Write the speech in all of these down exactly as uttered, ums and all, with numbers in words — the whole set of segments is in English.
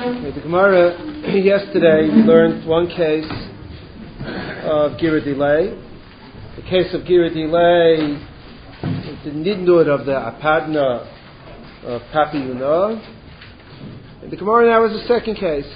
Okay, the Gemara, yesterday we learned one case of Gira delay. The case of Gira delay is the nidnud of the apadna of Papi Yuna. And the Gemara now is the second case.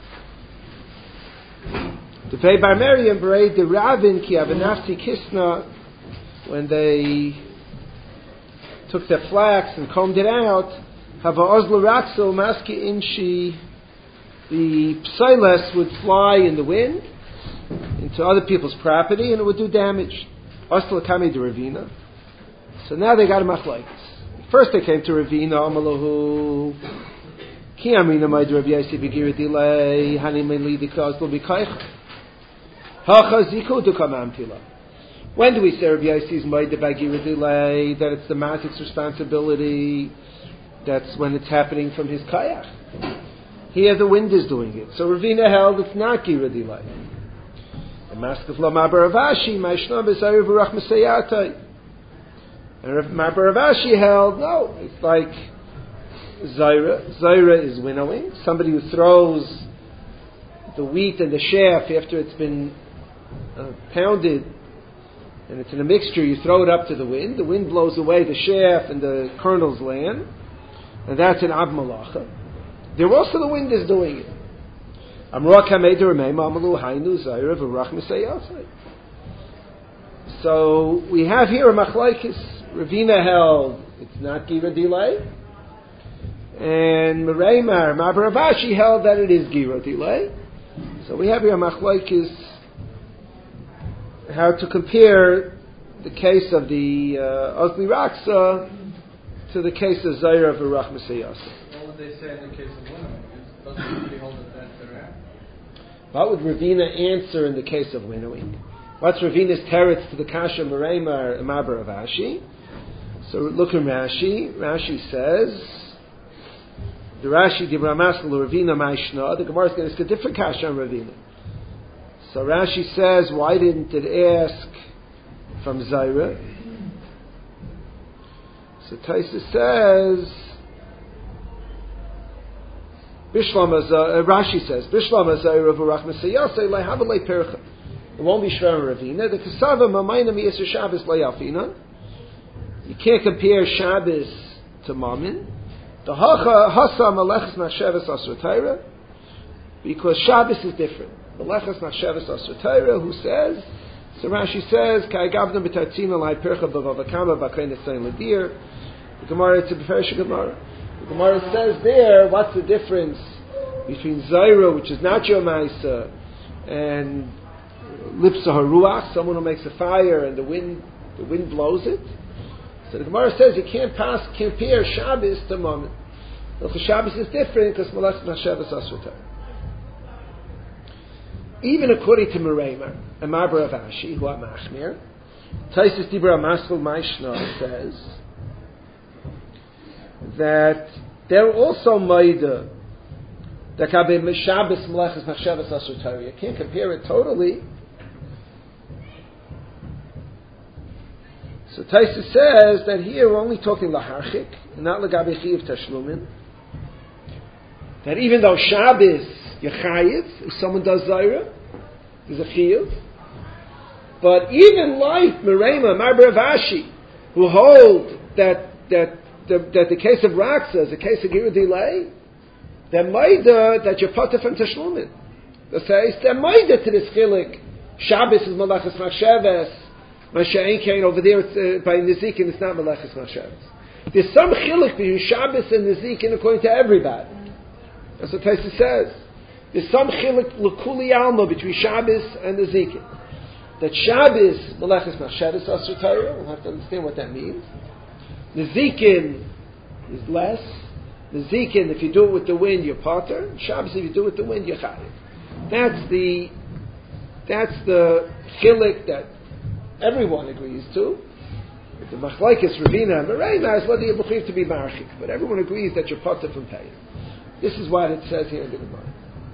The Pei Bar Miriam Berei the Ravin Ki Avanafti Kisna, when they took their flax and combed it out, Hava Ozla Raxel Maski Inshi, the psiles would fly in the wind into other people's property and it would do damage. Osla Kami de Ravina. So now they got a machlokes. First they came to Ravina, Amalahu Ki Amrina Maid Rav Yasi Begira Delay, Hani Meli Dikaz Lo Bikaich Hacha Ziku Dukam Amtila. When do we say Rav Yasi's Maid Begira Delay, that it's the matik's responsibility? That's when it's happening from his kayak. Here the wind is doing it. So Ravina held it's not Gira delay. And Maskef Lo Mabar Avashi, Maishna B'Zayir V'Rach M'Seyatai. And Mabar Avashi held, no, it's like Zaira. Zaira is winnowing. Somebody who throws the wheat and the chaff after it's been uh, pounded and it's in a mixture, you throw it up to the wind. The wind blows away the chaff and the kernels land. And that's an Ab Malacha. There also the wind is doing it. So we have here a machlokes. Ravina held it's not Gira delay, and Mereimar Mabar Avashi held that it is Gira delay. So we have here a machlokes how to compare the case of the uh, Ozli Raksa to the case of Zaira of V'Rach M'Seyasa. What would they say in the case of winnowing? Doesn't anybody hold it that they're What would Ravina answer in the case of winnowing? What's Ravina's teretz to the Kasha Mereimar Mabar Avashi? So look in Rashi. Rashi says, the Rashi Dibra Maskal Ravina Maishna. The Gemara is going to ask a different Kasha on Ravina. So Rashi says, why didn't it ask from Zaira? So Taisa says, Bishlam uh, Rashi says, Bishlam Azayir of V'Rach M'Seyasa Lehavalei Percha. It won't be Shram Ravina. The Kasava Mamayna Miyasir Shabbos Le'Alfina. You can't compare Shabbos to Mammon. The Hacha Hasa Malechus Machshavas Asur Taira, because Shabbos is different. Malechus Machshavas Asur Taira, who says, so Rashi says, Kai Gavna B'Tartzina Lai Percha B'Vavakama B'Kain Etzayin L'Dir. The Gemara, it's a Beferish Gemara. The Gemara says there, what's the difference between Zaira, which is not Yom Ma'isa, and Lipsa Haruach, someone who makes a fire and the wind the wind blows it? So the Gemara says you can't pass compare Shabbos to Mammon. The Shabbos is different because Malach Mashevas Asrata. Even according to Mereimar and Mabar Avashi, who are Machmir, Taisus Dibra Maskal Maishna says that they're also Maida that Kabe Shabbos Malachas Machshavas Asur Torah. You can't compare it totally. So Taisa says that here we're only talking Laharchik, not Lagabe Chiv Tashlumin. That even though Shabbos Yechayiv, if someone does Zaira, there's a Chiv. But even like Mereima, Mabar Avashi, who hold that that The, that the case of Raksa is a case of Gira delay, they're maida that you're potter from Tashlumin. They say, they're maida to this chilik. Shabbos is Malachas Machshavas, Masha'en Kain, over there it's, uh, by Nezikin, it's not Malachas Machshavas. There's some chilik between Shabbos and Nezikin according to everybody. That's what Taisa says. There's some chilik l'kuli alma between Shabbos and Nezikin. That Shabbos, Malachas Machshavas Asur Torah, we'll have to understand what that means. Nezikin is less. Nezikin, if you do it with the wind, you're potter. Shabbos, if you do it with the wind, you're chayiv. That's the that's the chilik that everyone agrees to. The machlokes Ravina and Mereimar is whether you're believed to be marchik, but everyone agrees that you're potter from paying. This is what it says here in the Gemara.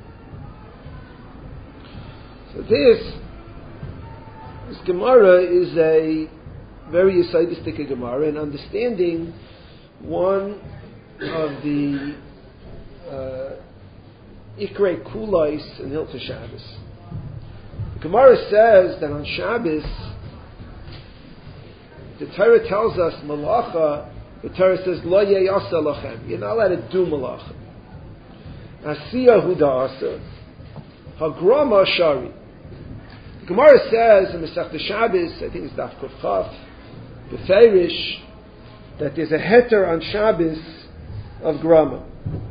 So this this Gemara is a very Yisodistic Gemara, and understanding one of the uh, Ikrei Kulais in Hilchos Shabbos. The Gemara says that on Shabbos, the Torah tells us malacha. The Torah says lo yeyasa lachem. You're not allowed to do malacha. Asiya hu da'asa, hagrama shari. The Gemara says in Masechta Shabbos, I think it's Daf Kuf Chaf, Beferish, that there's a heter on Shabbos of grama.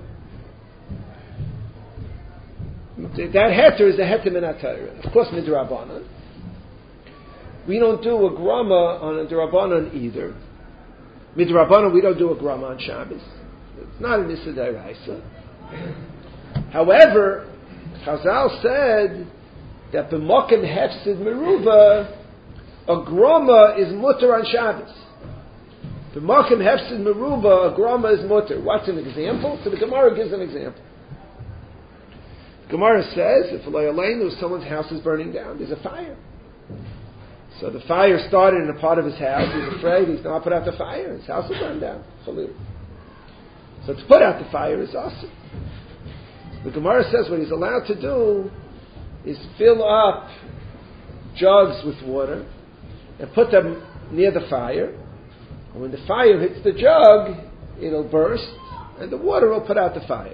That heter is a heter min HaTorah. Of course, midrabanan. We don't do a grama on a drabanan either. Midrabanan, we don't do a grama on Shabbos. It's not an issa d'oraisa. However, Chazal said that b'mokem hefsid meruva, a grama is mutter on Shabbos. B'mokem hefsid meruva, a grama is mutter. What's an example? So the Gemara gives an example. Gemara says, if someone's house is burning down, there's a fire. So the fire started in a part of his house. He's afraid he's not put out the fire. His house will burn down. So to put out the fire is awesome. The Gemara says what he's allowed to do is fill up jugs with water and put them near the fire. And when the fire hits the jug, it'll burst and the water will put out the fire.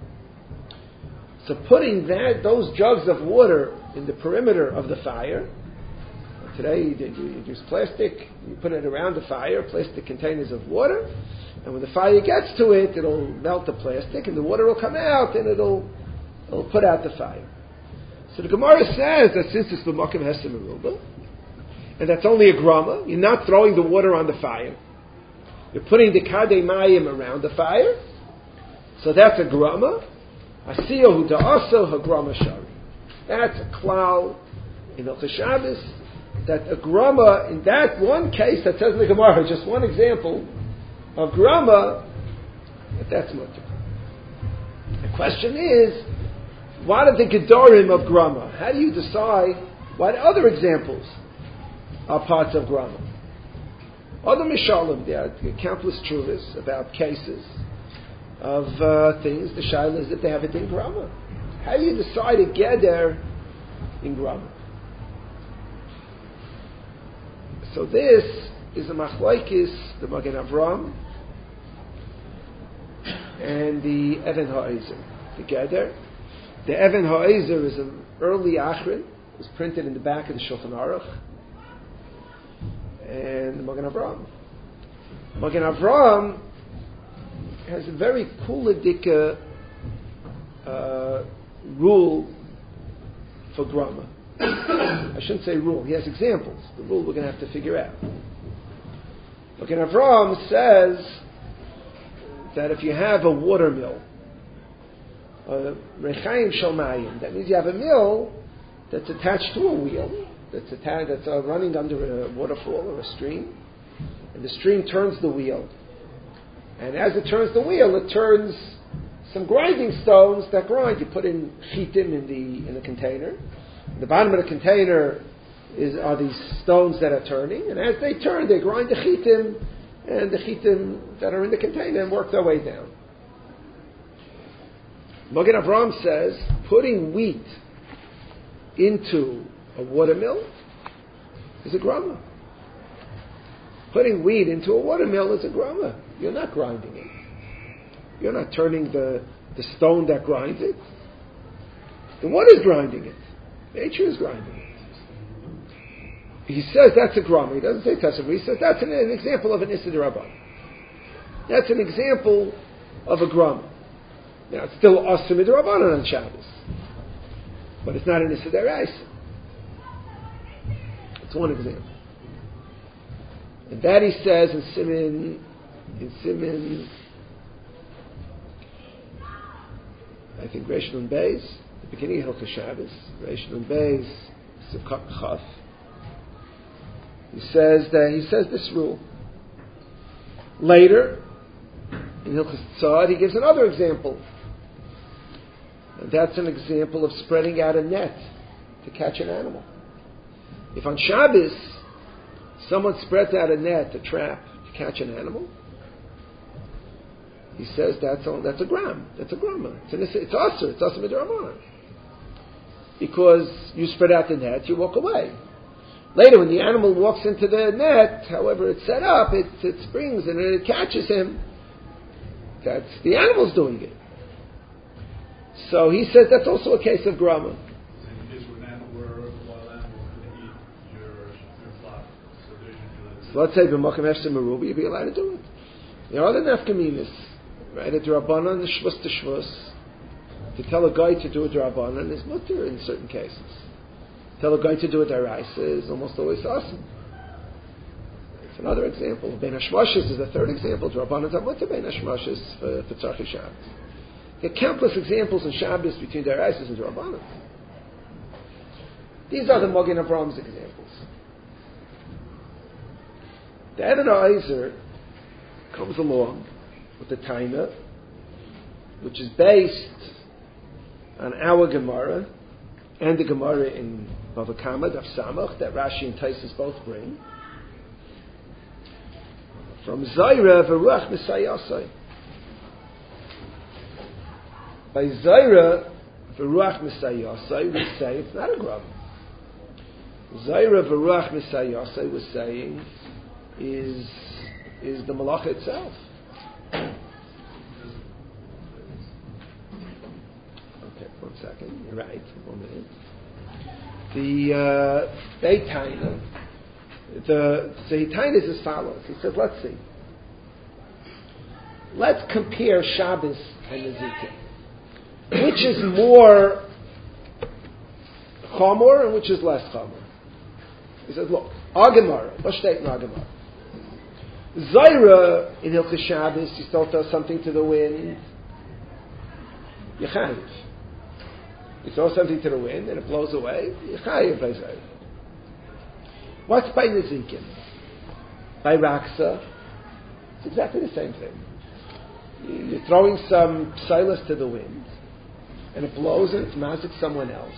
So putting that those jugs of water in the perimeter of the fire. Today you, you use plastic, you put it around the fire, plastic containers of water, and when the fire gets to it, it'll melt the plastic, and the water will come out, and it'll, it'll put out the fire. So the Gemara says that since it's b'makom hesem meruba, and that's only a grama, you're not throwing the water on the fire, you're putting the kadei mayim around the fire, so that's a grama. Asiyahu da'asa hagrama shari. That's a klal in Hilchos Shabbos. That a grama, in that one case that says in the Gemara, just one example of grama, that that's mutter. The question is, what are the gedorim of grama? How do you decide what other examples are parts of grama? Other mishalim, there are countless truths about cases of uh, things. The shaila is that they have it in grama. How do you decide a geder in grama? So this is a machlokes, the Magen Avram and the Even HaEzer together. The Even HaEzer is an early achron. It was printed in the back of the Shulchan Aruch. And the Magen Avram. Magen Avram has a very kuladika uh, rule for grama. I shouldn't say rule. He has examples. The rule we're going to have to figure out. Magen Avram says that if you have a water mill, a rechaim shalmayim, that means you have a mill that's attached to a wheel, that's attached, that's uh, running under a waterfall or a stream, and the stream turns the wheel. And as it turns the wheel, it turns some grinding stones that grind. You put in chitim in the in the container. The bottom of the container is are these stones that are turning, and as they turn, they grind the chitim, and the chitim that are in the container and work their way down. Magen Avram says putting wheat into a watermill is a grama. Putting wheat into a watermill is a grama. You're not grinding it. You're not turning the, the stone that grinds it. Then what is grinding it? Nature is grinding it. He says that's a grama. He doesn't say teshuva. He says that's an, an example of an issa d'rabbanan. That's an example of a grama. Now it's still asur midrabanan on Shabbos, but it's not an issa d'oraisa. It's one example, and that he says in Siman, in Siman, I think Reish Nun Beis, the beginning of Hilchos Shabbos, Reish Nun Beis, Sivkat Chaf. He says that he says this rule. Later, in Hilchos Tzad, he gives another example, and that's an example of spreading out a net to catch an animal. If on Shabbos someone spreads out a net, a trap, to catch an animal, He says that's a, that's a gram. That's a grama. It's an, it's also it's also midrabanan. Because you spread out the net, you walk away. Later, when the animal walks into the net, however it's set up, it, it springs and it catches him. That's the animal's doing it. So he says that's also a case of grama. So let's say b'makom efshar meruba, you'd be allowed to do it. There are other nafkaminas, right? A drabanan, the shvus to shvus. To tell a guy to do a drabanan is mutter in certain cases. Tell a guy to do a daraisa is almost always awesome. It's another example. Bein hashmashis is a third example. Drabanan are mutter bein hashmashis for for tzarchei Shabbos. There are countless examples in Shabbos between daraisas and drabanan. These are the Magen Avraham examples. The Adonai comes along with the Taina, which is based on our Gemara and the Gemara in Bava Kama, Daf Samach, that Rashi and Taisus both bring, from Zaira v'ruach Misayasai. By Zaira v'ruach Misayasai, we say it's not a grab. Zaira v'ruach Misayasai was saying is is the malacha itself. Okay, one second. You're right. One minute. The uh, Beitaina, the so Beitaina is as follows. He says, let's see. Let's compare Shabbos and Nezikin. Which is more chamor and which is less chamor? He says, look, Agamara, let's take Agamara. Zaira in Hilchos Shabbos, you still throw something to the wind, Yechayiv. You throw something to the wind and it blows away, Yechayiv by Zaira. What's by Nezikin? By Raksa, it's exactly the same thing. You're throwing some psilus to the wind and it blows and it's mazik someone else.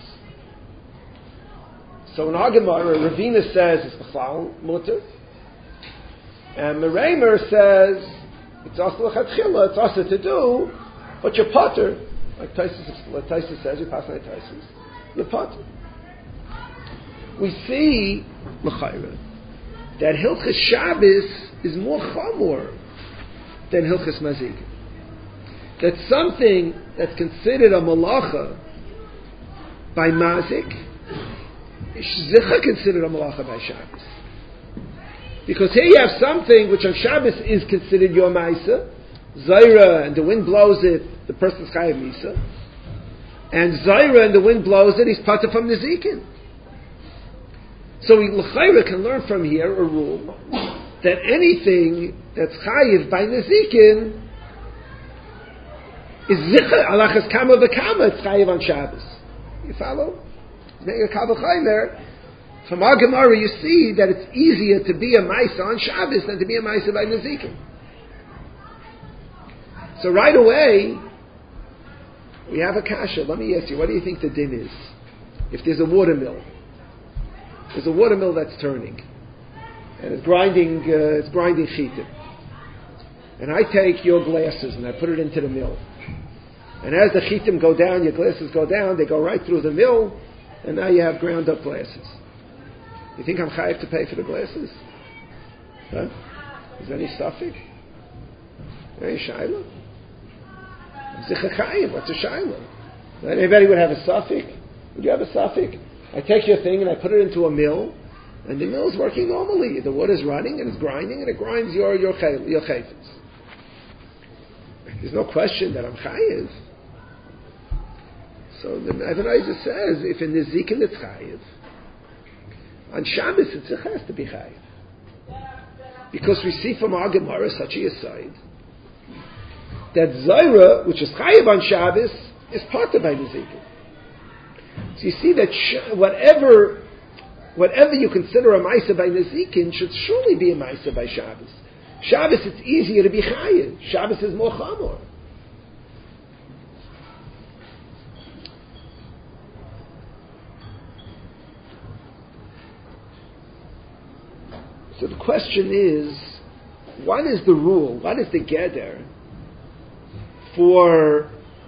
So in Agamara, Ravina says it's B'chlal Mutter. And Meremer says it's also lechatchila, it's also to do, but you're potter, like Taisus, like Taisus says, you pass like Taisus, you're potter. We see l'chayra that Hilchos Shabbos is more chamor than Hilchos Mazik. That something that's considered a malacha by Mazik is zicha considered a malacha by Shabbos. Because here you have something which on Shabbos is considered your Maisa, Zaira, and the wind blows it, the person's Chayav Misa. And Zaira, and the wind blows it, he's Pata from Nezikin. So we L'chayra can learn from here a rule that anything that's Chayav by Nezikin is Zicha, Alachas Kama V'Kama, it's Chayav on Shabbos. You follow? Make a Kabbalah Chaymer. From our Gemara, you see that it's easier to be a Maisa on Shabbos than to be a Maisa by Nezikin. So right away, we have a kasha. Let me ask you, what do you think the din is? If there's a watermill, there's a watermill that's turning, and it's grinding, uh, it's grinding chitim. And I take your glasses and I put it into the mill. And as the chitim go down, your glasses go down, they go right through the mill, and now you have ground up glasses. You think I'm chayiv to pay for the glasses? Huh? Is there any suffix? Any shaila? Zicha chayiv, what's a shaila? Anybody would have a suffix? Would you have a suffix? I take your thing and I put it into a mill, and the mill's working normally. The water's running and it's grinding, and it grinds your your chayv, your chayvus. There's no question that I'm chayiv. So the Adonai says, if in the zikin it's chayiv, on Shabbos, it has to be chayiv. Because we see from our Gemara, such a aside, that Zaira, which is chayiv on Shabbos, is part of by Nezikin. So you see that sh- whatever whatever you consider a Maisa by Nezikin should surely be a Maisa by Shabbos. Shabbos, it's easier to be chayiv. Shabbos is more chamor. So the question is, what is the rule? What is the geder for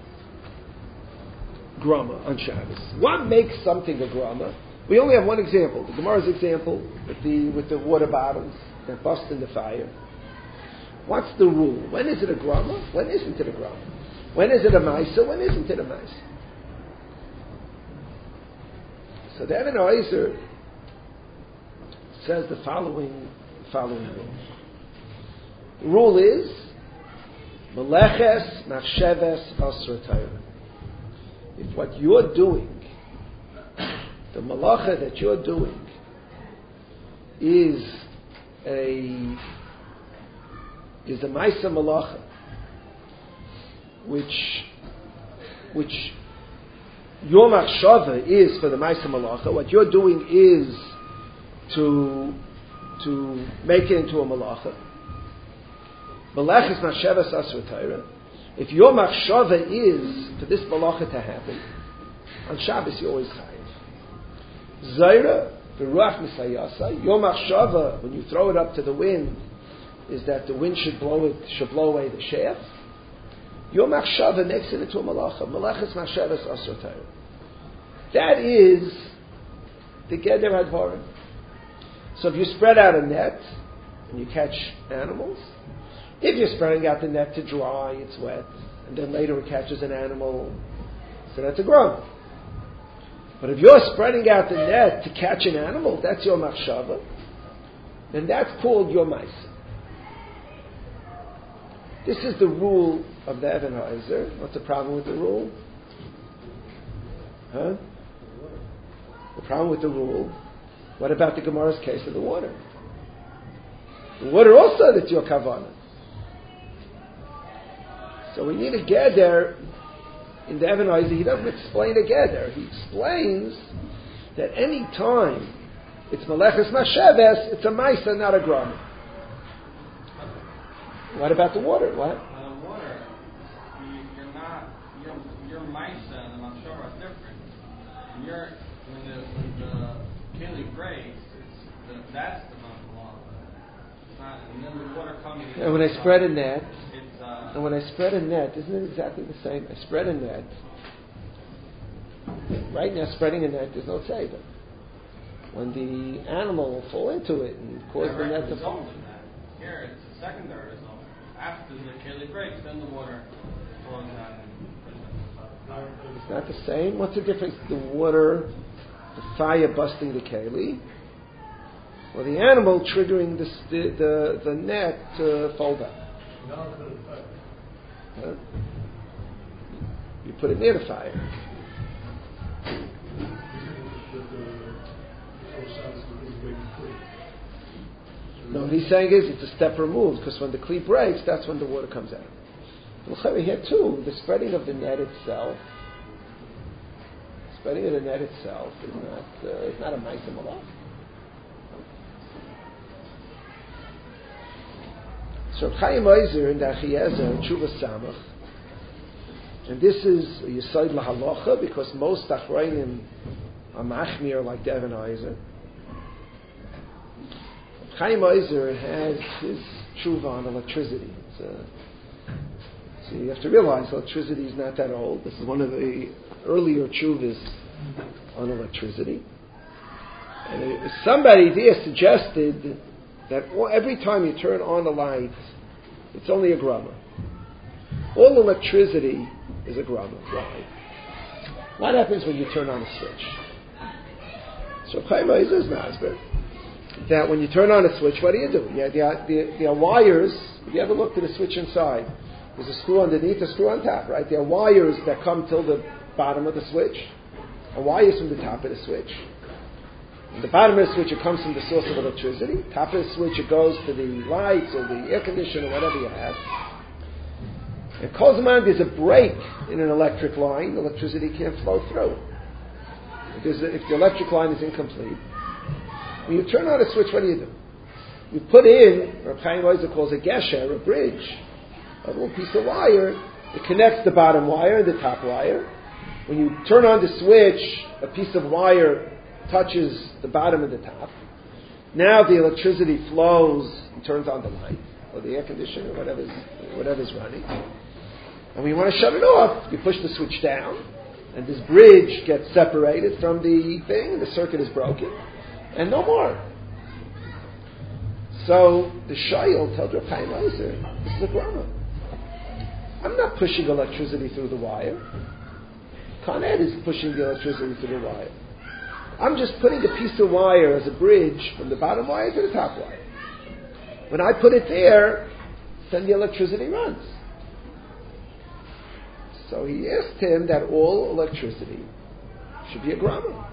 grama on Shabbos. What makes something a grama? We only have one example. The Gemara's example with the with the water bottles that bust in the fire. What's the rule? When is it a grama? When isn't it a grama? When is it a maisa? When isn't it a maisa? So the Even HaEzer says the following following rule. The rule is meleches machsheves asur Torah. If what you're doing, the malacha that you're doing, is a is a maisa malacha, which which your machshava is for the maisa malacha. What you're doing is to to make it into a malacha. Malachis machshavas asur Torah. If your machshava is for this malacha to happen, on Shabbos you always chayiv. Zaira v'ruach misayasa. Your machshava, when you throw it up to the wind, is that the wind should blow it, should blow away the shaft. Your machshava makes it into a malacha. Malachis machshavas asur Torah. That is the geder hadvarim. So if you spread out a net and you catch animals, if you're spreading out the net to dry, it's wet, and then later it catches an animal, so that's a grama. But if you're spreading out the net to catch an animal, that's your machshava, then that's called your maisa. This is the rule of the Even HaEzer. What's the problem with the rule? Huh? The problem with the rule. What about the Gemara's case of the water? The water also, that's your kavanah. So we need a geder in the Even HaEzer. He doesn't explain a geder. He explains that any time it's meleches machsheves, it's a maisa, not a grama. What about the water? What? Uh, water, you, you're not, your your maisa and the machshava are different. And you're, when the, when the keli breaks, it's the, that's the law. It's not, and then the water coming in. And when I spread a net, it's, uh, and when I spread a net, isn't it exactly the same? I spread a net. Right now, spreading a net, there's no tzeva. When the animal will fall into it and cause the net to fall. Here, it's a secondary result. After the keli breaks, then the water flows out and pushes it. It's not the same. What's the difference? The water, the fire busting the keli, or the animal triggering the the, the, the net to fold up? Huh? You put it near the fire. No, what he's saying is it's a step removed, because when the kli breaks, that's when the water comes out. Well, here too, the spreading of the net itself, spreading of the net itself is not uh, it's not a maisa malach. So Chaim HaEzer in the Achiezer, Tshuva Samach, and this is a Yesod LaHalacha, because most Achrayim are machmir like the Even HaEzer. Chaim HaEzer has his tshuva on electricity. It's a, so you have to realize electricity is not that old. This is one of the earlier tshuvas on electricity. And it, somebody there suggested that every time you turn on a light, it's only a grama. All electricity is a grama. Why? What happens when you turn on a switch? So Chaim HaEzer is masber that when you turn on a switch, what do you do? Yeah, there are, there, there are wires. If you ever looked at a switch inside, there's a screw underneath, a screw on top, right? There are wires that come till the bottom of the switch, and wires from the top of the switch. At the bottom of the switch, it comes from the source of electricity. Top of the switch, it goes to the lights or the air conditioner or whatever you have. And Kozman, there's a break in an electric line, electricity can't flow through. If, there's a, if the electric line is incomplete, when you turn on a switch, what do you do? You put in, or Chaim HaEzer calls a gesher, a bridge, a little piece of wire. It connects the bottom wire and the top wire. When you turn on the switch, a piece of wire touches the bottom and the top. Now the electricity flows and turns on the light, or the air conditioner, whatever's, whatever's running. And when you want to shut it off, you push the switch down, and this bridge gets separated from the thing, and the circuit is broken, and no more. So the Shayil told Reb Chaim Ozer, this is a grama. I'm not pushing electricity through the wire. Con Ed is pushing the electricity through the wire. I'm just putting a piece of wire as a bridge from the bottom wire to the top wire. When I put it there, then the electricity runs. So he asked him that all electricity should be a grama.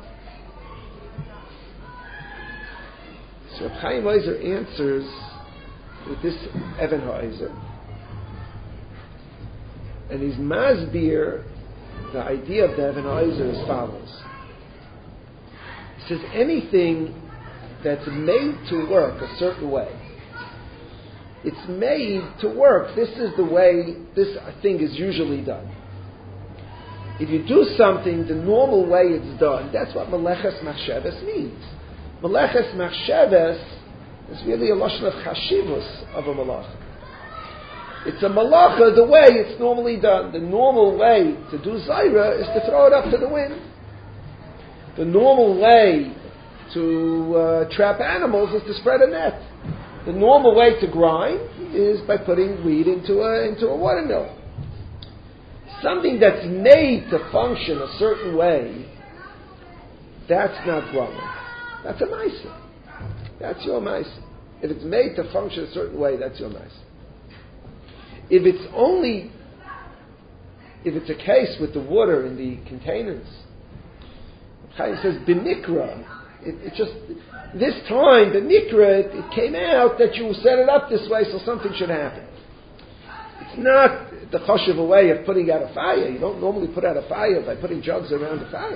So Reb Chaim Ozer answers with this Even HaOzer. And he's masbir the idea of the Even HaOzer as follows. He says anything that's made to work a certain way, it's made to work. This is the way this thing is usually done. If you do something the normal way it's done, that's what Meleches Machsheves means. Meleches Machsheves is really a lashon of chashivus of a malacha. It's a malacha the way it's normally done. The normal way to do zaira is to throw it up to the wind. The normal way to uh, trap animals is to spread a net. The normal way to grind is by putting wheat into a into a watermill. Something that's made to function a certain way, that's not grama. That's a maisa. That's your maisa. If it's made to function a certain way, that's your maisa. If it's only, if it's a case with the water in the containers, Chaim says, b'nikra, it, it just, this time, the nikra, it, it came out that you set it up this way so something should happen. It's not the choshev way of putting out a fire. You don't normally put out a fire by putting jugs around a fire.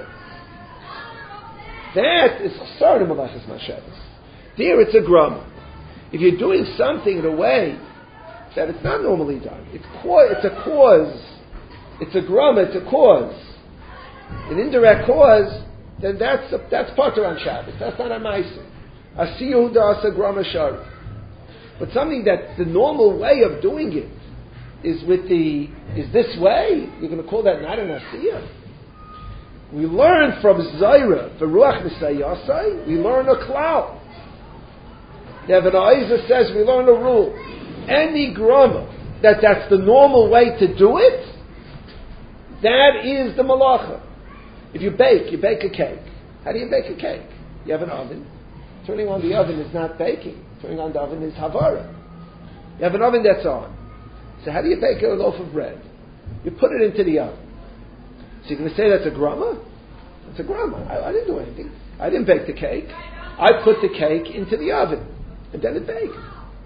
That is sort of Meleches Machsheves. There it's a grama. If you're doing something in a way that it's not normally done, it's, co- it's a cause, it's a grama, it's a cause, an indirect cause, then that's a, that's pater on Shabbos. That's not a ma'aser. Asiyu da'asa grama shari. But something that the normal way of doing it is with the is this way. You're going to call that not an asiyah. We learn from Zaira, V'ruach Nisayasai, we learn a klal. The Even HaOzer says we learn a rule. Any grama, that that's the normal way to do it, that is the malacha. If you bake, you bake a cake. How do you bake a cake? You have an oven. Turning on the oven is not baking. Turning on the oven is havara. You have an oven that's on. So how do you bake a loaf of bread? You put it into the oven. So you're going to say that's a grama? That's a grama. I, I didn't do anything. I didn't bake the cake. I put the cake into the oven. And then it baked.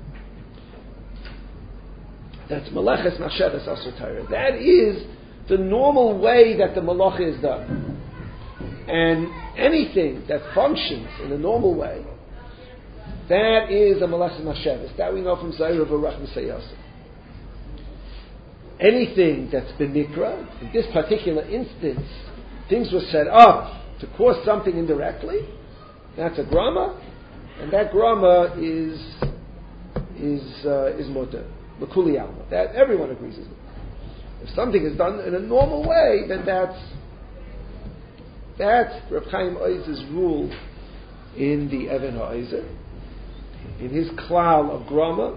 That's Meleches Machsheves Asur Torah. That is the normal way that the malacha is done. And anything that functions in a normal way, that is a Meleches Machsheves. That we know from Zaira V'ruach Nisayasai. Anything that's been nikra, in this particular instance, things were set up to cause something indirectly, that's a grama, and that grama is is uh, is mutter, l'kuli alma. That everyone agrees with it. If something is done in a normal way, then that's that's Reb Chaim Ozer's rule in the Even HaOzer, in his klal of grama.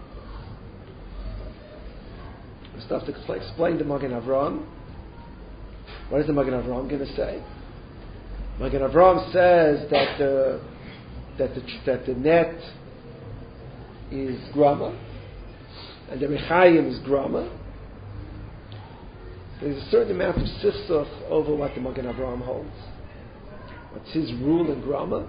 Stuff to explain the Magen Avraham. What is the Magen Avraham going to say? Magen Avraham says that the that the that the net is grama and the mechayim is grama. There's a certain amount of sifsuf over what the Magen Avraham holds. What's his rule in grama?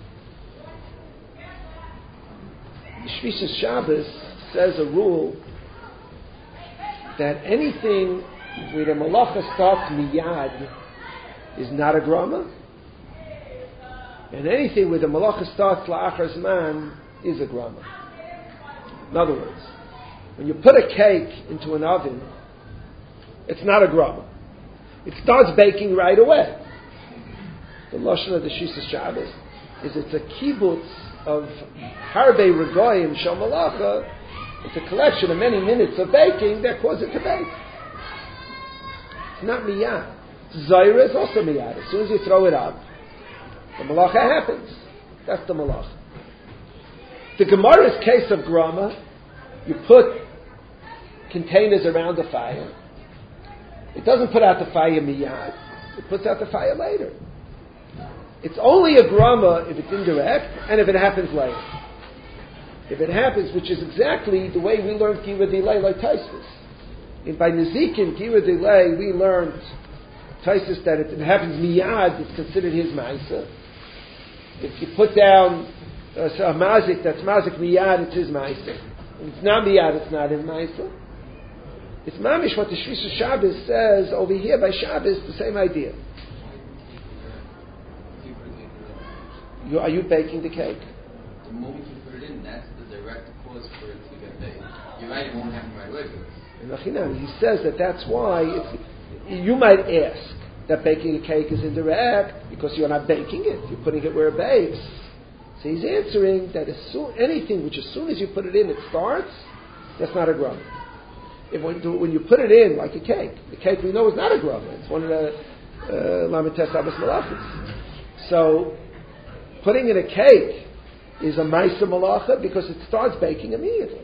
The Shvisas Shabbos says a rule that anything where the malacha starts miyad is not a grama, and anything where the malacha starts la'achar zman is a grama. In other words, when you put a cake into an oven, it's not a grama. It starts baking right away. The lashon of the Shvisas Shabbos is it's a kibbutz of harbe regoyim shel malacha. It's a collection of many minutes of baking that cause it to bake. It's not miyad. Zaira is also miyad. As soon as you throw it up, the malacha happens. That's the malacha. The Gemara's case of grama, you put containers around the fire. It doesn't put out the fire miyad. It puts out the fire later. It's only a grama if it's indirect and if it happens later. If it happens, which is exactly the way we learned Gira Delay like Taisus. And by Nezikin, Gira Delay, we learned Taisus that if it happens miyad, it's considered his ma'isa. If you put down uh, a mazik that's mazik miyad, it's his ma'isa. If it's not miyad, it's not his ma'isa. It's mamish what the Shvisa Shabbos says over here by Shabbos, the same idea. You, are you baking the cake? The moment you put it in, that's the direct cause for it to get baked. You're right, it won't happen right away. He says that that's why it's, you might ask that baking a cake is indirect because you're not baking it, you're putting it where it bakes. So he's answering that as soon, anything which as soon as you put it in, it starts, that's not a grama. If when, when you put it in, like a cake, the cake we know is not a grama. It's one of the Lamites Abbas Malachis. So, putting in a cake is a Maisa Malacha because it starts baking immediately.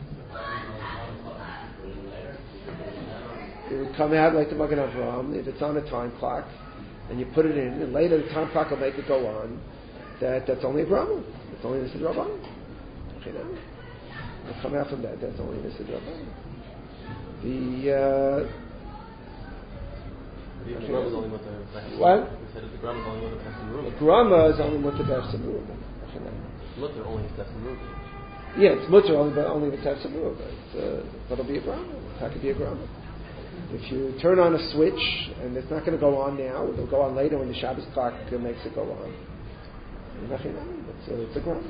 It would come out like the Magen Avraham if it's on a time clock and you put it in, and later the time clock will make it go on. That that's only a grama. It's only Nisid Rabban. Okay, now it'll come out from that. That's only Nisid Rabban. The uh, the grama is only what the what? The grama is only what the Pesach The grama is only what the Pesach Mutter only the Pesach Yeah, it's mutter only, but only the Pesach But uh, but it'll be a grama. It could be a grama. If you turn on a switch and it's not going to go on now, it'll go on later when the Shabbos clock makes it go on. It's a, it's a grama.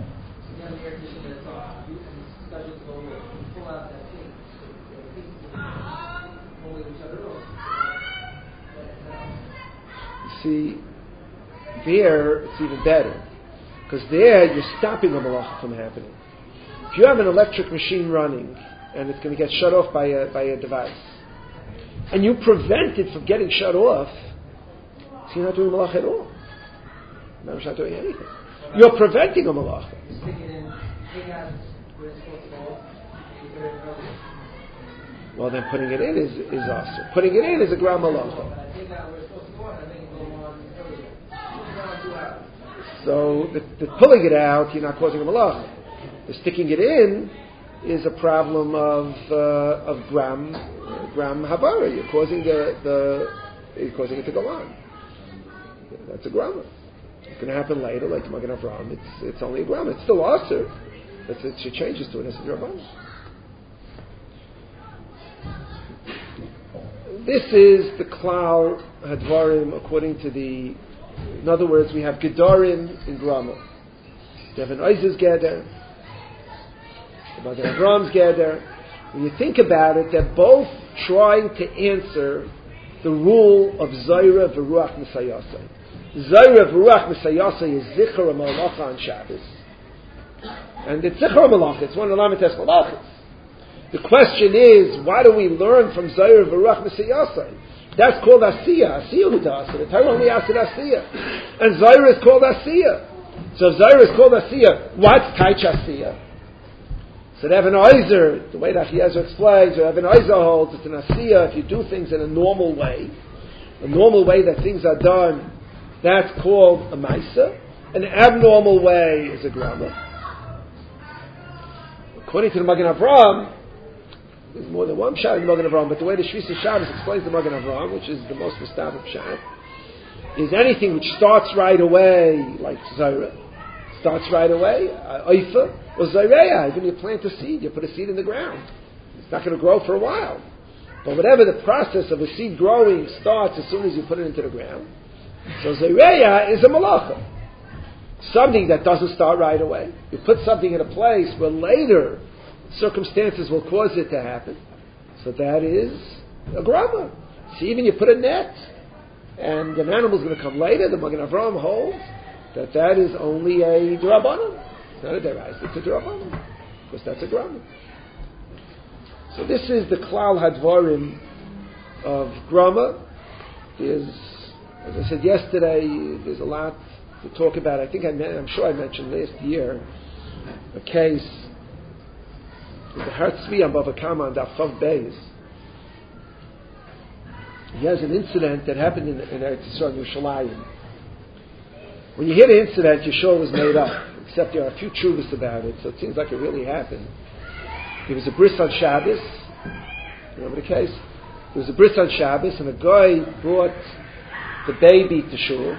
You see, there it's even better. Because there you're stopping the malacha from happening. If you have an electric machine running and it's going to get shut off by a, by a device, and you prevent it from getting shut off, so you're not doing malacha at all. You're not doing anything. You're preventing a malacha. Well, then putting it in is is also. Putting it in is a gram malacha. So the, the pulling it out, you're not causing a malacha. The sticking it in is a problem of uh, of gram uh, gram habara. You're causing the the you're causing it to go on. That's a grama. It's going to happen later, like Magen Avraham. It's it's only a grama. It's still aser. It's it changes to an Esed Rabbanan. This is the klal hadvarim according to the. In other words, we have gedarim in grama. You have an oizes geder. The Magen Avraham's geder. When you think about it, they're both trying to answer the rule of Zaira v'ruach Nisayasai. Zaira v'ruach Nisayasai is Zichar HaMalacha on Shabbos. And it's Zichar HaMalacha. It's one of the Lamites Malachas. The question is, why do we learn from Zaira v'ruach Nisayasai? That's called Asiyah. Asiyah who does it. The Torah only asked it Asiyah. And Zaira is called Asiyah. So if Zaira is called Asiyah, what's Taich Asiyah? So the Even Oizer, the way that Chiezer explains, or Even Oizer holds, it's an Asiyah if you do things in a normal way. A normal way that things are done, that's called a Maisa. An abnormal way is a grama. According to the Magen Avraham, there's more than one pshat in the Magen Avraham, but the way the Shvisa Shabbos explains the Magen Avraham, which is the most mustafa pshat, is anything which starts right away, like Zaira, starts right away, uh, Oifa, or Zaireya. Even you plant a seed, you put a seed in the ground. It's not going to grow for a while. But whatever the process of a seed growing starts as soon as you put it into the ground. So Zaireya is a malacha. Something that doesn't start right away. You put something in a place where later circumstances will cause it to happen. So that is a grama. See, even you put a net, and an animal's going to come later, the Magen Avraham holds that that is only a d'Rabbanan. It's not a deraisa, it's a d'Rabbanan. Because that's a grama. So this is the klal hadvarim of Grama. There's, as I said yesterday, there's a lot to talk about. I think I, I'm sure I mentioned last year a case with the Har Tzvi on Bava Kama on Daf Chav Beis. He has an incident that happened in, in Eretz Yisrael, Yerushalayim. When you hear the incident, you're sure it was made up, except there are a few truths about it, so it seems like it really happened. There was a bris on Shabbos. Remember the case? There was a bris on Shabbos, and a guy brought the baby to shul,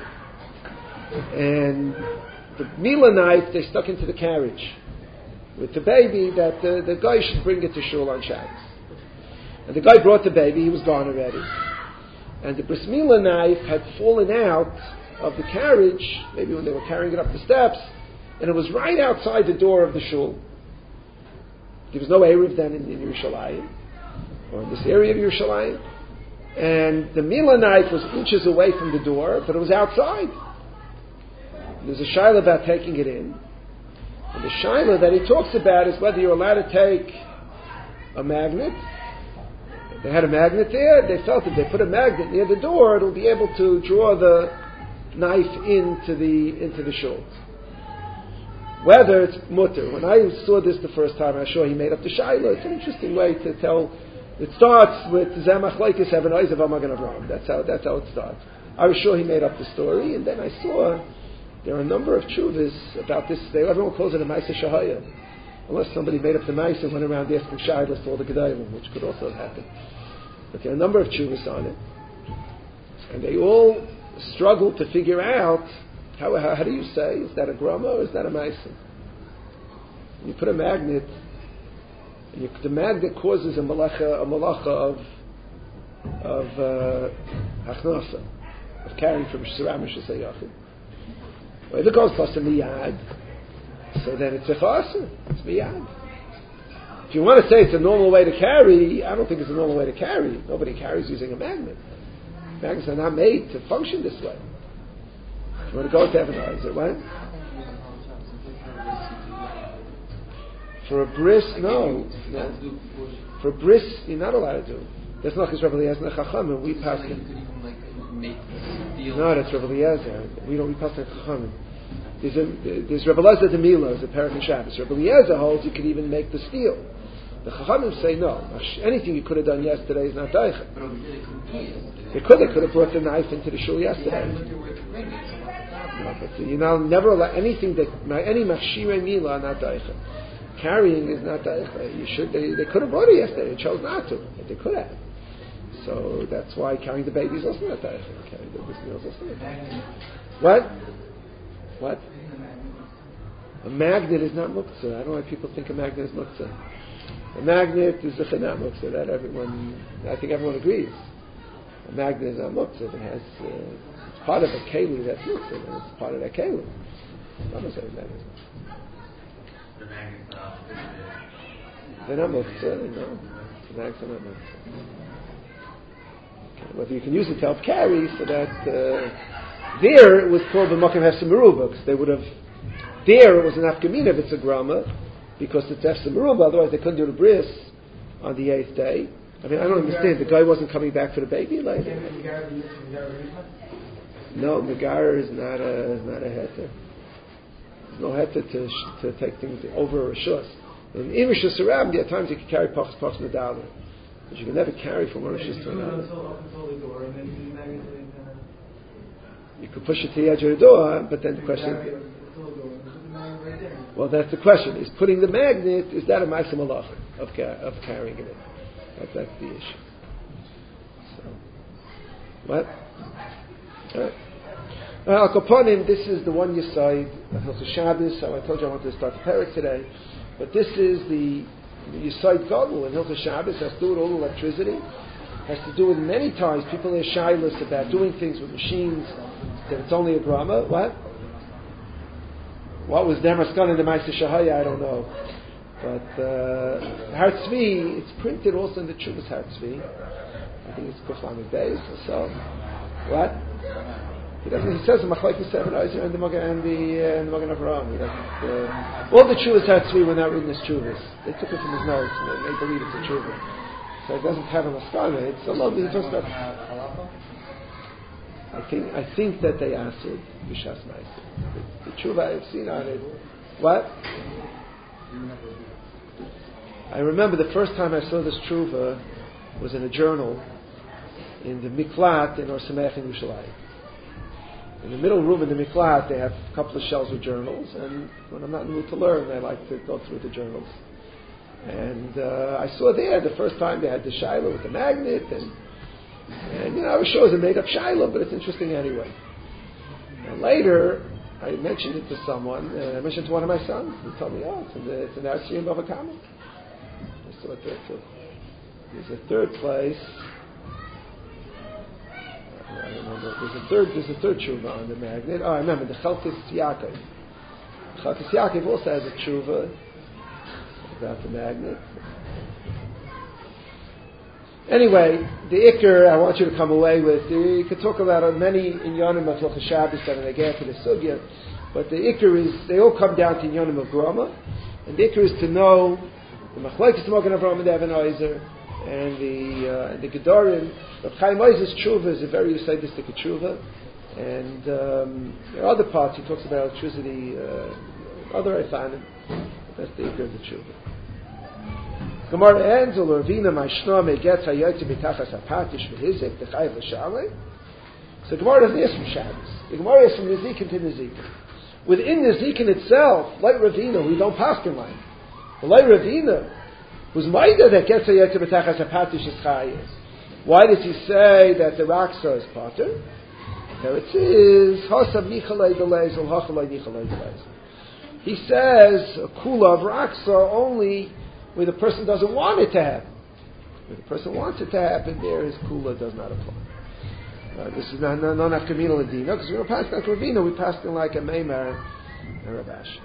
and the Mila knife they stuck into the carriage with the baby that the, the guy should bring it to shul on Shabbos. And the guy brought the baby, he was gone already. And the bris Mila knife had fallen out of the carriage, maybe when they were carrying it up the steps, and it was right outside the door of the shul. There was no Erev then in, in Yerushalayim, or in this area of Yerushalayim. And the Mila knife was inches away from the door, but it was outside. There's a shaila about taking it in. And the shaila that he talks about is whether you're allowed to take a magnet. They had a magnet there, they felt that they put a magnet near the door, it'll be able to draw the knife into the into the shul. Whether it's mutter. When I saw this the first time, I saw he made up the shaila. It's an interesting way to tell. It starts with Zemach Leikis have an eyes of Amagan Avraham. That's how that's how it starts. I was sure he made up the story, and then I saw there are a number of chuvas about this. They, everyone calls it a Maisa Shahaya, unless somebody made up the Maisa and went around asking shaylas to all the Gedalim, which could also happen. But there are a number of chuvas on it, and they all struggle to figure out how, how, how do you say, is that a grama or is that a maisa? You put a magnet, and you, the magnet causes a malacha, a malacha of of hachnasa, uh, of carrying from Shirama Shasayachim. Well, if it goes plus a miyad, so then it's a chasa, it's miyad. If you want to say it's a normal way to carry, I don't think it's a normal way to carry. Nobody carries using a magnet. Magnets are not made to function this way. You want to go to Evanize it, right? For a bris, no. no. For a bris, you're not allowed to do. That's not because Rebbe Eliezer and Chachamim. We pass it. No, that's Rebbe Eliezer. We don't. We pass it Chachamim. There's, a, there's Rebbe Eliezer de Mila, is a parak in Shabbos. Rebbe Eliezer holds you could even make the steel. The Chachamim say no. Anything you could have done yesterday is not daicha. They could. They could have brought the knife into the shul yesterday. No, but you know, never allow anything that any machshire mila not daicha. Carrying is not daicha. You should. They, they could have brought it yesterday. They chose not to, but they could have. So that's why carrying the baby is also not daicha. Carrying the baby is also not daicha. What? What? A magnet is not muktzah. I don't know why people think a magnet is muktzah. A magnet is a chinam muktzah. That everyone, I think everyone agrees. A magnet is not muktzah. It has, uh, it's part of a keli that's muktzah, and it's part of that keli. I'm not saying that. The magnets are they're not muktzah. No, the magnets are not muktzah. Okay. Whether you can use it to help carry, so that uh, there it was called the makom hefsem meruba, because they would have. There it was an afkamina if it's a grama, because it's hefsem meruba. Otherwise, they couldn't do the bris on the eighth day. I mean, I don't understand. The guy wasn't coming back for the baby later. No, Megar is not a is not a heter. There's no heter to to take things over a rishus. In Rishus Harabim, there are times you can carry pachas pachas medallah, but you can never carry from one rishus to another. You could push it to the edge of the door, but then the question. Well, that's the question. Is putting the magnet, is that a ma'aseh malacha of of carrying it in? That, that's the issue. So, what? All right. Well, Al-Kaponim, this is the one Yesod of Hilchos Shabbos. So I told you I wanted to start the parak today. But this is the Yesod Gadol in Hilchos Shabbos. Has to do with all electricity. Has to do with many times people are shayless about doing things with machines that it's only a grama. What? What was Demaskan in the Ma'aseh Shahaya? I don't know. But uh, Har Tzvi, it's printed also in the Chuvas Har Tzvi. I think it's Kuflamed Beis or so. What? He doesn't. He says the Machlekes Seven Eyes and the Magen and the uh, and the Magen Avraham. He doesn't. Uh, all the Chuvas Har Tzvi were not written as Chuvas. They took it from his notes and they, they believe it's a Chuvah. So it doesn't have a maskana. It's a lovely just that. I think I think that they answered b'shas ma'aser. The, the tshuva I've seen on it. What? I remember the first time I saw this tshuva was in a journal in the Miklat in Or Sameach in Yerushalayim. In the middle room in the Miklat, they have a couple of shelves with journals, and when I'm not in the mood to learn, I like to go through the journals. And uh, I saw there the first time they had the Shiloh with the magnet, and, and you know, I was sure it was a made-up Shiloh, but it's interesting anyway. And later, I mentioned it to someone, and I mentioned it to one of my sons. He told me, oh, it's in the, it's in the Asiyim Bava Kama. I saw it there too. There's a third place. I don't remember. There's a third. There's a third tshuva on the magnet. Oh, I remember the Chalkis Yaakov. Chalkis Yaakov also has a tshuva about the magnet. Anyway, the Iker I want you to come away with. You could talk about many inyanim of Hilchos Shabbos and they get to the sugya, but the Iker is they all come down to inyanim of grama, and the Iker is to know the Machlekes Magen Avraham and Even Oizer and the uh, and the Gedorim. But Chaim Oizer's tshuva is a very sadistic tshuva, and um, there are other parts he talks about electricity, uh, other Eifanim. That's the Iker of the tshuva. Gemara ends, or Ravina Maishna Megetz Hayotze B'Tachas Hapatish V'Hizik T'Chayiv L'Shalei. So Gemara doesn't ask from Shabbos. The Gemara is from Nezikin to Nezikin. Within Nezikin itself, like Ravina, we don't pass him like. But like Ravina, who's Maida that gets Hayotze B'Tachas Hapatish is Chayiv. Why does he say that the Raksa is Pater? There it is, Hasab Nichalei Deleis Ol Hachalei Nichalei Deleis. He says a kula of Raksa only where the person doesn't want it to happen. Where the person wants it to happen, there his kula does not apply. Uh, this is not non afkamina ladina because we don't pass like Ravina, we pass them like a Meimer and Ravash,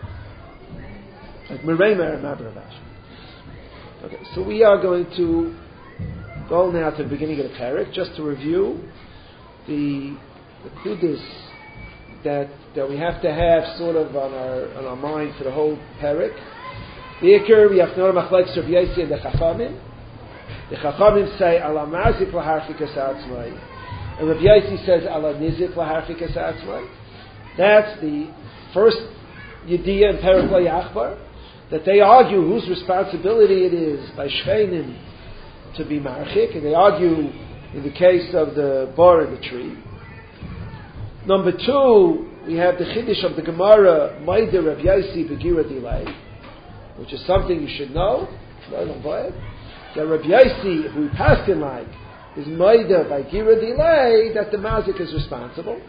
like Mereimer and Ravash. Okay, so we are going to go now to the beginning of the parak just to review the the kudus that that we have to have sort of on our on our mind for the whole parak. The Iker, we have to know the Machlekes Rav Yossi and the Chachamim. The Chachamim say, Ala Mazik Laharchikas Atzmai. And Rav Yossi says, Ala Nizik Laharchikas Atzmai. That's the first Yediyah in Perek Lo Yachbar, that they argue whose responsibility it is by Shchenim to be Marchik, and they argue in the case of the bar in the tree. Number two, we have the Chiddush of the Gemara, Maida Rav Yossi Begira Dilei, which is something you should know. That Rabbi Yossi, who we passed in like, is Maida by Gira Delay, that the Mazik is responsible.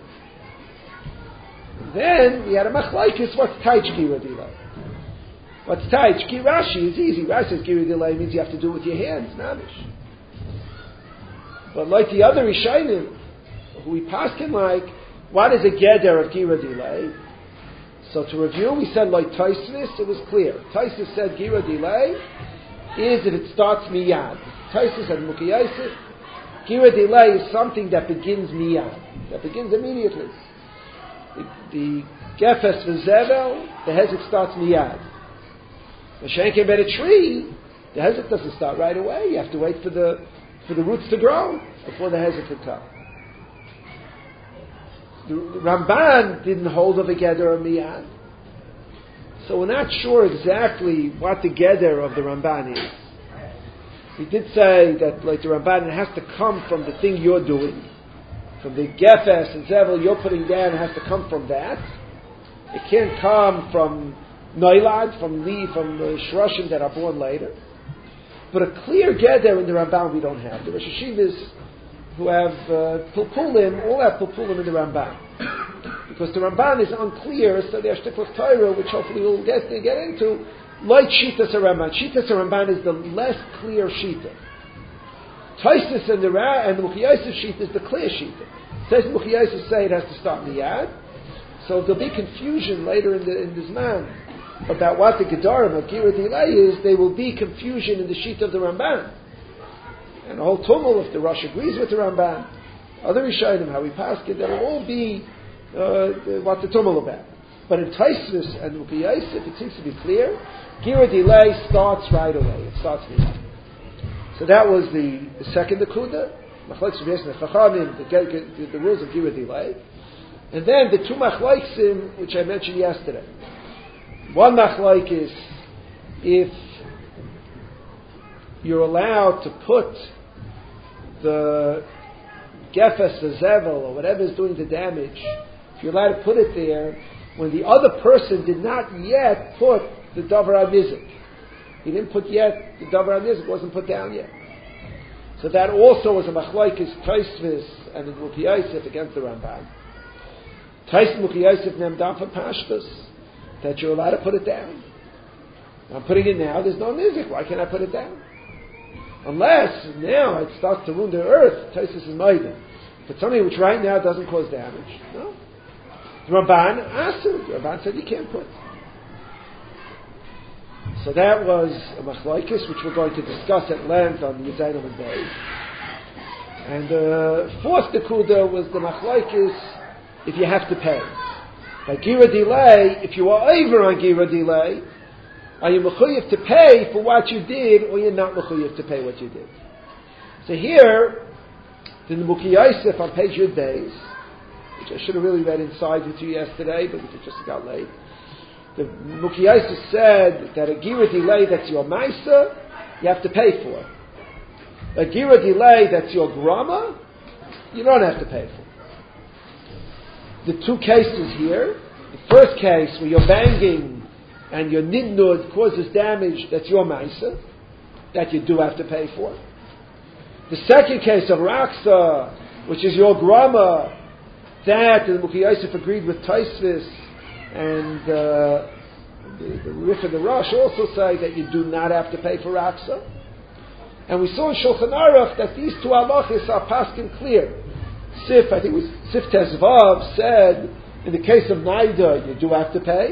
And then we had a Machlaikis, what's Taich Gira Delay? What's Taich? Rashi is easy. Rashi says Gira Delay means you have to do it with your hands, Namish. But like the other Rishayim, who we passed in like, what is a Geder of Gira Delay? So to review, we said like Taisvis, it was clear. Taisus said Gira Delay is if it starts miyad. Taisus said Mukiyaisis. Gira Delay is something that begins miyad, that begins immediately. The, the Gefes V'Zevel, the Hezek starts miyad. The Shen came at a tree, the Hezek doesn't start right away. You have to wait for the for the roots to grow before the Hezek can come. The Ramban didn't hold of a Geder or Miyad. So we're not sure exactly what the Geder of the Ramban is. We did say that, like the Ramban, it has to come from the thing you're doing. From the Gefes and Zevel you're putting down, it has to come from that. It can't come from Noilad, from the, from the Shroshim that are born later. But a clear Geder in the Ramban we don't have. The Rosh Hashivas who have uh, Pulpulim, all have Pulpulim in the Ramban. Because the Ramban is unclear, so there's Shtikl Torah, which hopefully we'll get, get into, like Shitas Ramban. Shitas Ramban is the less clear Shita. Taisus and the Ra and the Mukhiyasis Shita is the clear Shita. Says Mukhiyasis say it has to start Miyad. So there'll be confusion later in the in this man about what the Gedarim of Gira Delay is. There will be confusion in the Shita of the Ramban. And the whole tumult, if the Rosh agrees with the Ramban, other Rishayim, how we pass it, there will all be uh, what the tumult about. But in Taisvis and Mukiyasif, it seems to be clear, Gira Delay starts right away. It starts me. So that was the, the second Nakuda. Machlokes Rabbi Yossi Chachamim, the, the, the rules of Gira delay. And then the two Machlokes, which I mentioned yesterday. One Machlok is if you're allowed to put the Gefes, the Zevel, or whatever is doing the damage, if you're allowed to put it there when the other person did not yet put the Davar HaNizik. He didn't put yet, the Davar HaNizik wasn't put down yet. So that also was a Machlokes Tosfos and the Mukhi Yosef against the Ramban. Tosfos Mukhi Yosef named down for Pashtus, that you're allowed to put it down. I'm putting it now, there's no Nizik, why can't I put it down? Unless now it starts to ruin the earth, Tosfos is Maiden. But something which right now doesn't cause damage. No? The Ramban asked him, the Ramban said you can't put. So that was a Machlokes, which we're going to discuss at length on the Yizayim and Day. And the uh, fourth Nakuda was the Machlokes if you have to pay. By Gira delay, if you are over on Gira delay, are you mechuyev to pay for what you did, or you're not mechuyev to pay what you did? So here, in the Mukhi Yosef on page Yud Beis, which I should have really read inside with you yesterday, but it just got late. The Mukhi Yosef said that a Gira delay that's your Maisa, you have to pay for. A Gira delay that's your Grama, you don't have to pay for. The two cases here, the first case where you're banging and your Nidnud causes damage, that's your Maisa, that you do have to pay for. The second case of Raksa, which is your Grama, that the Mukhi Yosef agreed with Tosfos, and uh, the, the Rif and the Rosh also say that you do not have to pay for Raksa. And we saw in Shulchan Aruch that these two halachos are paskin clear. Sif, I think it was Sif Tezvav, said in the case of Naida you do have to pay.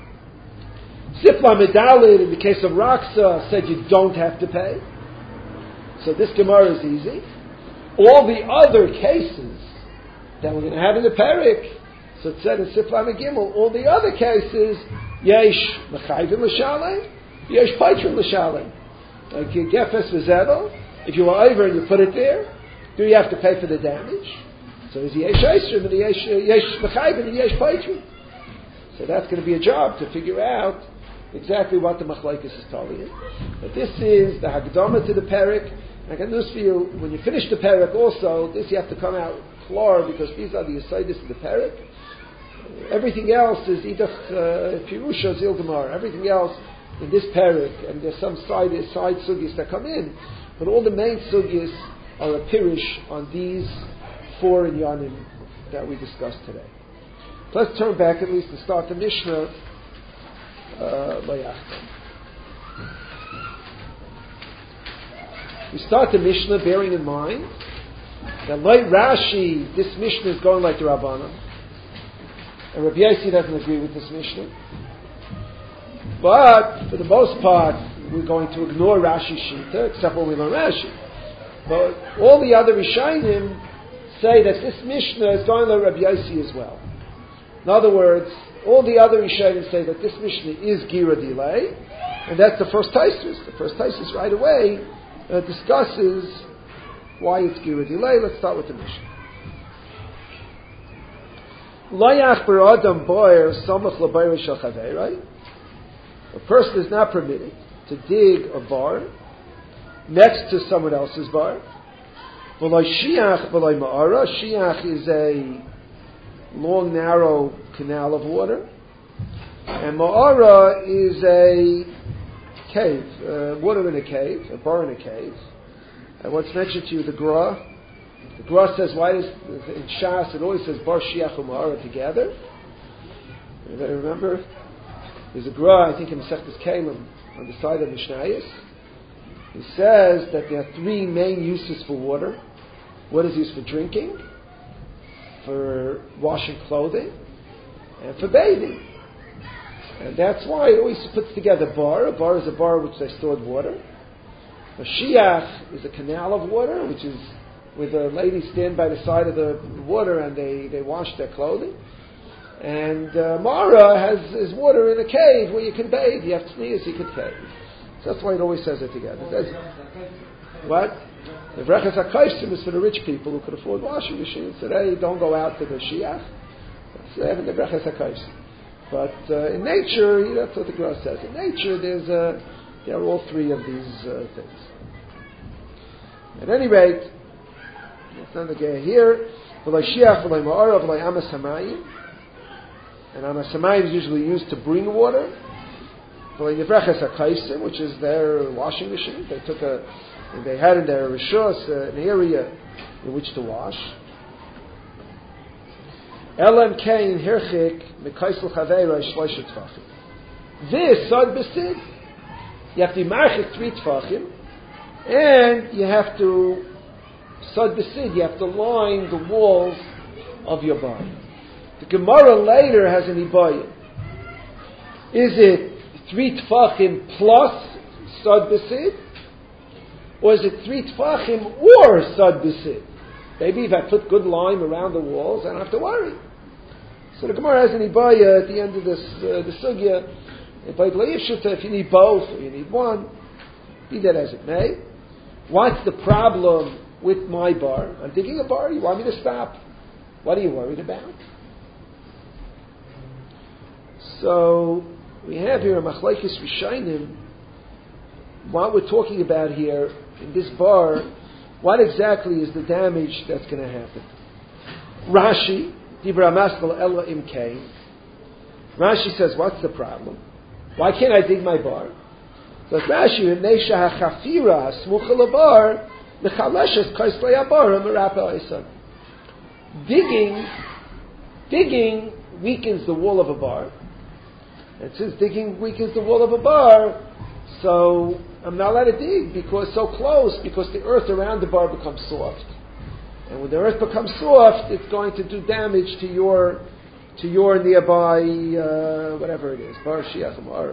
Sif Lamedalid in the case of Raksa said you don't have to pay. So this Gemara is easy. All the other cases that we're going to have in the Perek, so it said in Siflam Gimel, all the other cases, Yesh Mechayvim L'Shalem, Yesh Paitrim L'Shalem. Like Gefes V'Zevel, if you are over and you put it there, do you have to pay for the damage? So is Yesh Eisrim and Yesh Yesh Mechayvim and Yesh Paitrim. So that's going to be a job to figure out exactly what the Machlokes is telling you. But this is the Hagdama to the Perek. I got news for you, when you finish the Perek also, this you have to come out clear, because these are the Yesodis of the Perek. Everything else is Idach uh, Pirusha Zil Gemara. Everything else in this Perek, and there's some side side sugis that come in, but all the main sugis are a Pirush on these four inyanim that we discussed today. Let's turn back at least to start the Mishnah. Uh, we start the Mishnah bearing in mind that like Rashi, this Mishnah is going like the Rabbanan, and Rabbi Yossi doesn't agree with this Mishnah. But for the most part, we're going to ignore Rashi Shita, except when we learn Rashi. But all the other Rishonim say that this Mishnah is going like Rabbi Yossi as well. In other words, all the other Rishonim say that this Mishnah is Gira delay, and that's the first Tosfos. The first Tosfos right away uh, discusses why it's Gira delay. Let's start with the Mishnah. Loyach b'Adam boyer samach l'bayr shel chavei, right? A person is not permitted to dig a bar next to someone else's bar. V'loy shiach v'loy ma'ara. Shiach is a long, narrow canal of water, and ma'ara is a cave, uh, water in a cave, a bar in a cave. And what's mentioned to you, the Gra. The Gra says, why does, in Shas, it always says bar shiach and ma'ara together. Anybody remember? There's a Gra, I think, in Masechtas Kelim, on the side of Mishnayos. He says that there are three main uses for water. Water is used for drinking, for washing clothing, and for bathing. And that's why it always puts together bar. A bar is a bar which they stored water. A shiach is a canal of water, which is where the ladies stand by the side of the water and they, they wash their clothing. And uh, Mara has is water in a cave where you can bathe. You have sneeze, you can bathe. So that's why it always says it together. It says, What? The Brachas HaKosim is for the rich people who could afford washing machines. Today, don't go out to the Shiach. That's having the Brachas HaKosim. But uh, in nature, that's what the Gemara says. In nature, there's uh, there are all three of these uh, things. At any rate, it's not the Gemara here. V'loi Shiach, v'loi Ma'ora, v'loi Amas Hamayim. And Amas Hamayim is usually used to bring water. V'loi Nebrachas HaKosim, which is their washing machine. They took a, they had in their rishos uh, an area in which to wash. Elam Kain Hirchik Mekaisel Chaveira Shloisha Tfachim. This Sod Besid. You have to mark three Tfachim, and you have to Sod Besid. You have to line the walls of your barn. The Gemara later has an Ibayim. Is it three Tfachim plus Sod Besid, or is it three Tfachim or Sod Besid? Maybe if I put good lime around the walls, I don't have to worry. So the Gemara has an Ibaya at the end of this, uh, the Sugya. If you need both or you need one, be that as it may. What's the problem with my bar? I'm digging a bar. You want me to stop? What are you worried about? So we have here a Machlekes Rishonim. What we're talking about here in this bar, what exactly is the damage that's going to happen? Rashi, Dibra Maskel Ella Imkain. Rashi says, what's the problem? Why can't I dig my bar? So Rashi, Nesha HaChafira Smucha Labar Mechaleshes Kaislei Abar Merapa Oisan. Digging, digging weakens the wall of a bar. And since digging weakens the wall of a bar, so I'm not allowed to dig because so close, because the earth around the bar becomes soft. And when the earth becomes soft, it's going to do damage to your to your nearby uh, whatever it is. Bar Shiach Amar.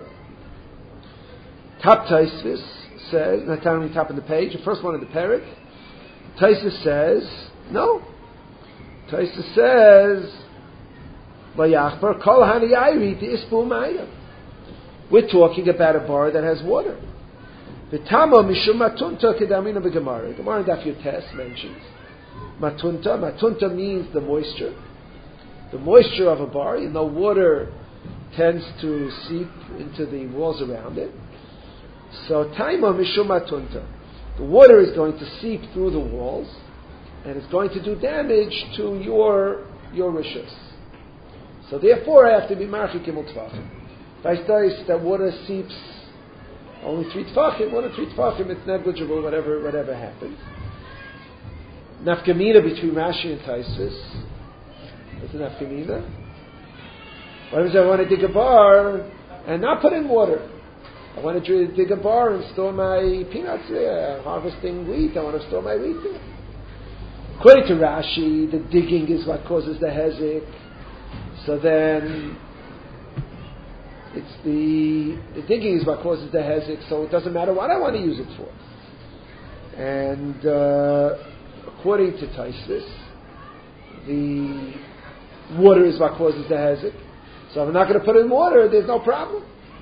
Top Taisvis says, not telling me top of the page, the first one in the parak. Taisvis says, no. Taisvis says, Vayachbar Kol Hani Ayri Ispu Maya. We're talking about a bar that has water. V'tamo mishum matunta kedamina b'gemara. Gemara in Daf Yotes mentions matunta. Matunta means the moisture. The moisture of a bar. You know, water tends to seep into the walls around it. So taimo mishum matunta. The water is going to seep through the walls, and it's going to do damage to your your rishos. So therefore, I have to be marchik imul tvachim. If I say that water seeps only three tfachim, one or three tfachim, it's negligible, whatever whatever happens. Nafkamina between Rashi and Taisvis. What's a nafkamina? What if I want to dig a bar and not put in water? I want to dig a bar and store my peanuts there. I'm harvesting wheat, I want to store my wheat there. According to Rashi, the digging is what causes the hezek. So then it's the the digging is what causes the hezek, so it doesn't matter what I want to use it for. And uh, according to Taisvis, the water is what causes the hezek. So if I'm not going to put in water, there's no problem.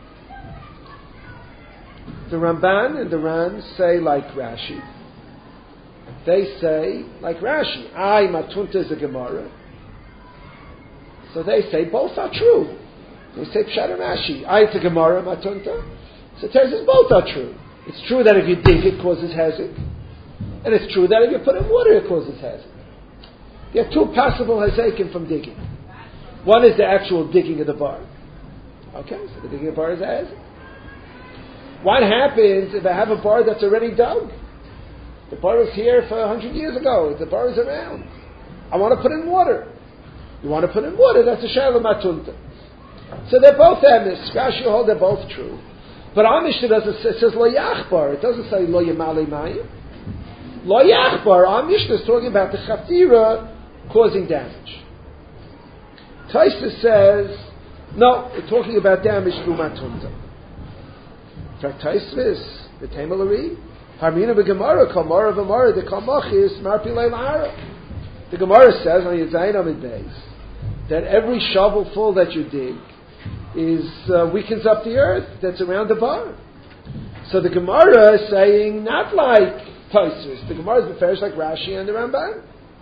The Ramban and the Ran say like Rashi. They say like Rashi, I matunta is a Gemara. So they say both are true. They say Pshat and Rashi. I it's a Gemara, Matunta. So it tells us both are true. It's true that if you dig, it causes hezek. And it's true that if you put in water, it causes hezek. There are two possible hezekim from digging. One is the actual digging of the bar. Okay, so the digging of the bar is a hezek. What happens if I have a bar that's already dug? The bar was here for a hundred years ago. The bar is around. I want to put in water. You want to put in water, that's a Shaila Matunta. So they're both emes. Rashi hold they're both true. But our Mishnah doesn't say, it says Lo Yachbar. It doesn't say Lo Yamali Mayim. Lo Yachbar, our Mishnah is talking about the Chafira causing damage. Taisa says, no, we're talking about damage through Matunta. In fact, Taisa is, the Temalari, Harmina B'Gemara, Kamara V'Mara, the Kamachis, Marpilei L'Ara. The Gemara says on Yedzayin Amid Beis that every shovelful that you dig is uh, weakens up the earth that's around the bar. So the Gemara is saying not like Tosfos. The Gemara is beferish like Rashi and the Ramban.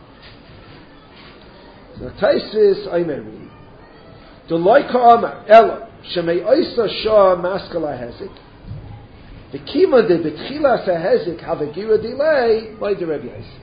So Tosfos Aimeri. The Loika Amar Ella Shemei Oisa Shah Maskala Hezik. The Kima de Betchila Sahezik have a gira delay by the Rebbe Yossi.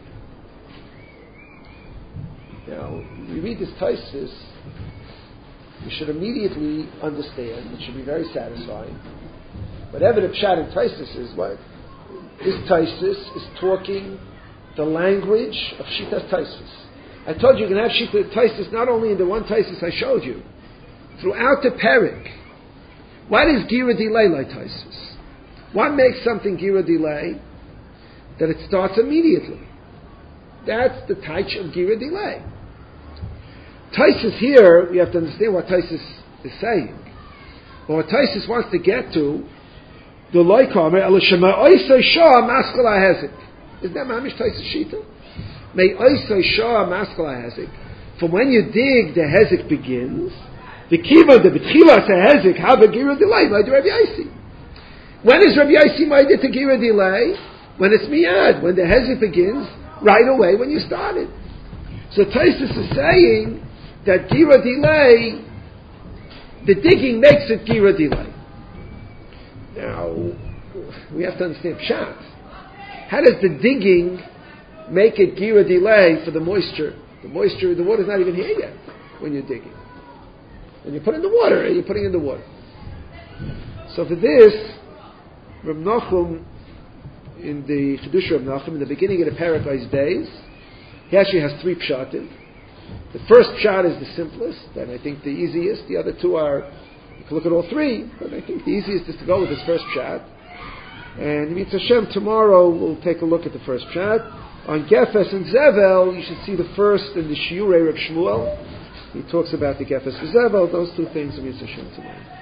Now, we read this Tosfos, you should immediately understand, it should be very satisfying. Whatever the Pshat in Tosfos is, what? This Tosfos is talking the language of Shitas Tosfos. I told you you can have Shitas Tosfos not only in the one Tosfos I showed you, throughout the Perek. What is Gira Delay like Tosfos? What makes something Gira Delay? That it starts immediately. That's the Taich of Gira Delay. Tosfos here, we have to understand what Tosfos is saying. But what Tosfos wants to get to, the Loikamer, Elishama Oisei Shah Maskala Hezik. Isn't that Mamish Tosfos Shita? May Oisei Shah Maskala Hezik. From when you dig, the Hezik begins. The Kiva, the Betchila Hezik, have a Gira Delay by the Rabbi Yossi. When is Rabbi Yossi made to Gira Delay? When it's Miyad, when the Hezik begins, right away when you started. So Tosfos is saying that Gira Delay, the digging makes it Gira Delay. Now, we have to understand Pshat. How does the digging make it Gira Delay for the moisture? The moisture, the water's not even here yet when you're digging. When you put in the water, you're putting in the water. So for this, Reb Nachum, in the Chedush Reb Nachum, in the beginning of the Perek Ois Days, he actually has three pshatim. The first pshat is the simplest, and I think the easiest. The other two are, you can look at all three, but I think the easiest is to go with this first pshat. And Mitz Hashem, tomorrow we'll take a look at the first pshat. On Gefes and Zevel, you should see the first in the Shiurei Reb Shmuel. He talks about the Gefes and Zevel, those two things in Mitz Hashem tomorrow.